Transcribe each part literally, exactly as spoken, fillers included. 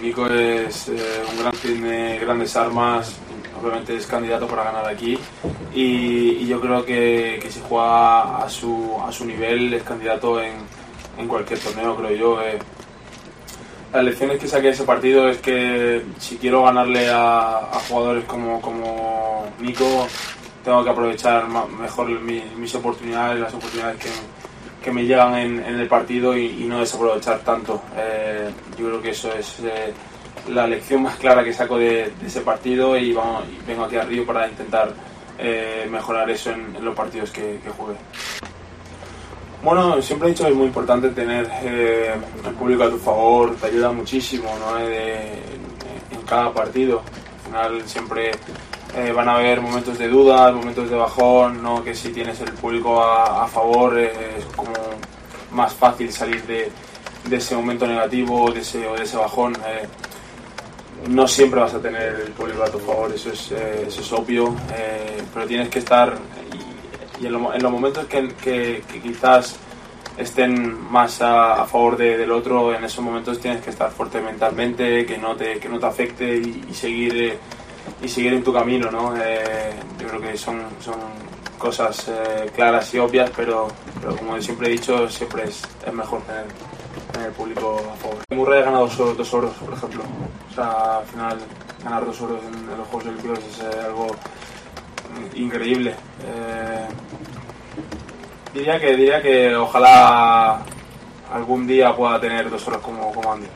Nico es eh, un gran, tiene grandes armas, obviamente es candidato para ganar aquí y, y yo creo que, que si juega a su, a su nivel es candidato en, en cualquier torneo, creo yo. Eh. Las lecciones que saqué de ese partido es que si quiero ganarle a, a jugadores como, como Nico, tengo que aprovechar mejor mi, mis oportunidades, las oportunidades que, que me llegan en, en el partido y, y no desaprovechar tanto. Eh, yo creo que eso es eh, la lección más clara que saco de, de ese partido y, vamos, y vengo aquí a Río para intentar eh, mejorar eso en, en los partidos que, que juegue. Bueno, siempre he dicho que es muy importante tener eh, el público a tu favor, te ayuda muchísimo, ¿no? de, en cada partido. Al final siempre eh, van a haber momentos de duda, momentos de bajón, ¿no? Que si tienes el público a, a favor eh, es como más fácil salir de, de ese momento negativo de ese, o de ese bajón. Eh, no siempre vas a tener el público a tu favor, eso es, eh, eso es obvio, eh, pero tienes que estar... Y en, lo, en los momentos que, que, que quizás estén más a, a favor de, del otro, en esos momentos tienes que estar fuerte mentalmente, que no te, que no te afecte y, y, seguir, eh, y seguir en tu camino, ¿no? Eh, yo creo que son, son cosas eh, claras y obvias, pero, pero como siempre he dicho, siempre es, es mejor tener, tener el público a favor. Murray ha ganado dos, dos oros, por ejemplo. O sea, al final ganar dos oros en, en los Juegos Olímpicos es eh, algo increíble. Eh, diría que diría que ojalá algún día pueda tener dos oros como, como Andy.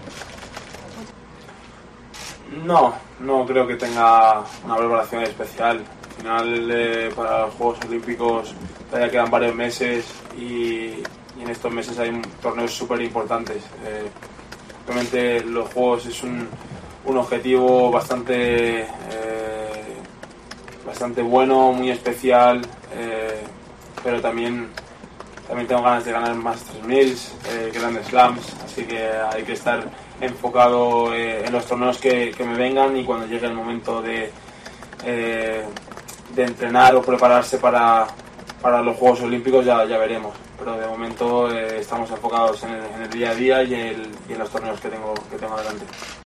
No, no creo que tenga una preparación especial. Al final eh, para los Juegos Olímpicos todavía quedan varios meses y, y en estos meses hay torneos súper importantes. Eh, obviamente los Juegos es un, un objetivo bastante eh, bastante bueno, muy especial, eh, pero también, también tengo ganas de ganar más tres mil, eh, Grand Slams, así que hay que estar enfocado eh, en los torneos que, que me vengan y cuando llegue el momento de, eh, de entrenar o prepararse para, para los Juegos Olímpicos ya, ya veremos, pero de momento eh, estamos enfocados en el, en el día a día y, el, y en los torneos que tengo, que tengo adelante.